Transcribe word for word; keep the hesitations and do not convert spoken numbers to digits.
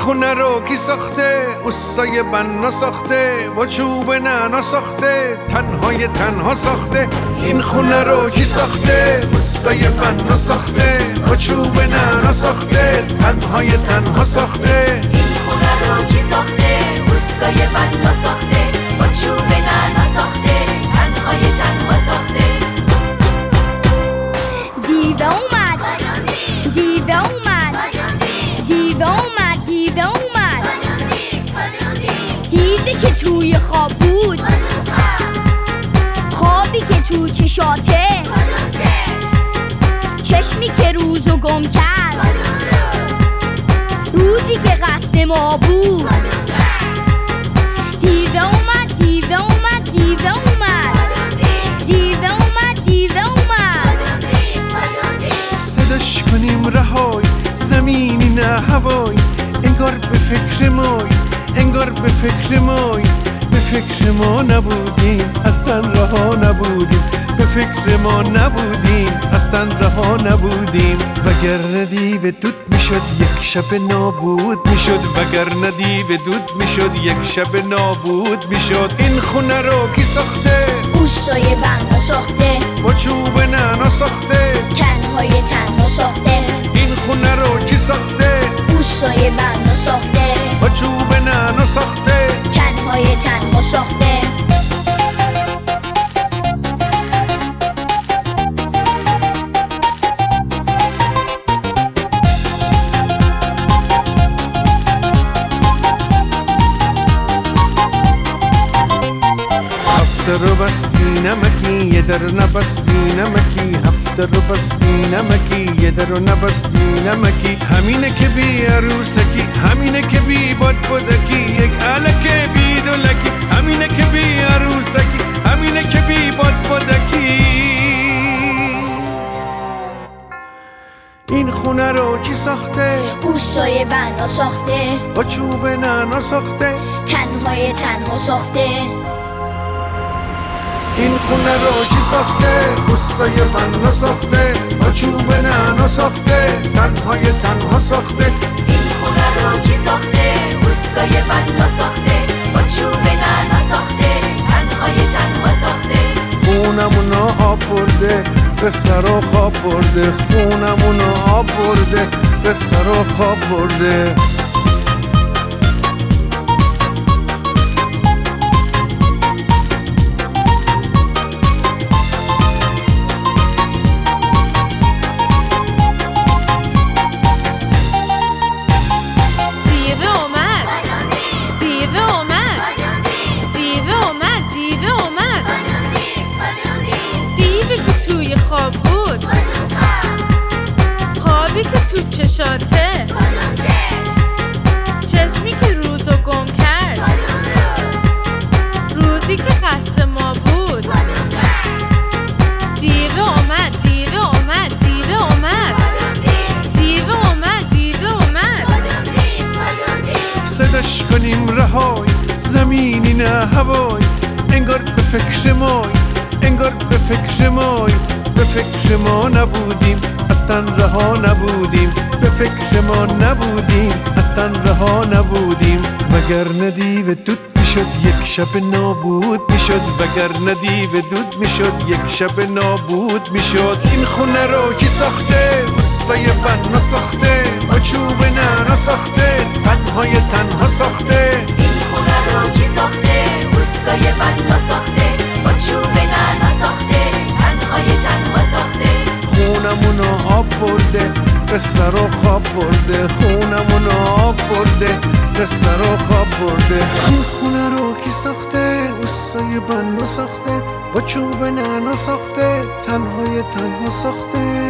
خونه رو کی ساخته؟ اوستای بنا ساخته، با چوب نعنا ساخته، تنهای تنها ساخته. این خونه رو کی ساخته؟ اوستای بنا ساخته، با چوب نعنا ساخته، تنهای تنها ساخته. این خونه رو کی ساخته؟ اوستای بنا ساخته، با چوب نعنا ساخته، تنهای تنها ساخته. دیوه اومد، دیوه اومد، دیوه اومد، دیوه اومد، دیوی که توی خواب بود، خوابی که تو چشاته، چشمی که روزو گم کرد، روزی که قصد ما بود. دیوه اومد، دیوه اومد، دیوه اومد، دیوه اومد، دیوه اومد. صداش کنیم رهای، زمینی نه هوای، انگار به فکر مای، انگار به فکر مای. به فکر ما نبودیم، اصلا رها نبودیم، به فکر ما نبودیم، اصلا رها نبودیم. وگرنه دیو دود میشد یک شب نابود میشد، وگرنه دیو دود میشد یک شب نابود میشد. این خونه رو کی ساخته؟ اوستای بنا ساخته، با چوب نعنا ساخته، تنهای تنها ساخته. این خونه رو کی ساخته؟ اوستای بنا ساخته، با چوب نعنا ساخته، تنهای تنها ساخته. هفته رو بستی نمکی یه در نبستی نمکی، هفته رو بستی نمکی یه در نبستی نمکی. همینه که بی عروسکی، همینه که بی باد بودکی، یک علکه بی دولکی، همینه که بی عروسکی، همینه که بی باد بودکی. این خونه رو کی ساخته؟ اوستای بنا ساخته، با چوب نعنا ساخته، تنهای تنها ساخته. این خونه رو کی ساخته؟ اوستای بنا ساخته، با چوب نعنا ساخته، تنهای تنها ساخته. این خونه رو کی ساخته؟ اوستای بنا ساخته، با چوب نعنا ساخته، تنهای تنها ساخته. خونمونو آب برده، به سر و خواب برده، خونمونو آب برده، به سر و خواب برده. خواب بود، خوابی که تو چشاته، چشمی که روزو گم کرد، روزی که قصد ما بود. دیوه اومد، دیوه اومد، دیوه اومد، دیوه اومد، دیوه اومد. صداش کنیم رهای، زمینی نه هوای، انگار به فکر مای، انگار به فکر مای. به فکر ما نبودیم، اصلا رها نبودیم، به فکر ما نبودیم، اصلا رها نبودیم. وگرنه دیو دود میشد یک شب نابود میشد، وگرنه دیو دود میشد یک شب نابود میشد. این خونه رو کی ساخته؟ اوستای بنا ساخته، با چوب نعنا ساخته، تنهای تنها ساخته. این خونه رو کی ساخته؟ اوستای بنا ساخته، با چوب نعنا ساخته، تنهای تنها ساخته. خونمونو آب برده، به سر و خواب برده، خونمونو آب برده، به سر و خواب برده. این خونه رو کی ساخته؟ اوستای بنا ساخته، با چوب نعنا ساخته، تنهای تنها ساخته.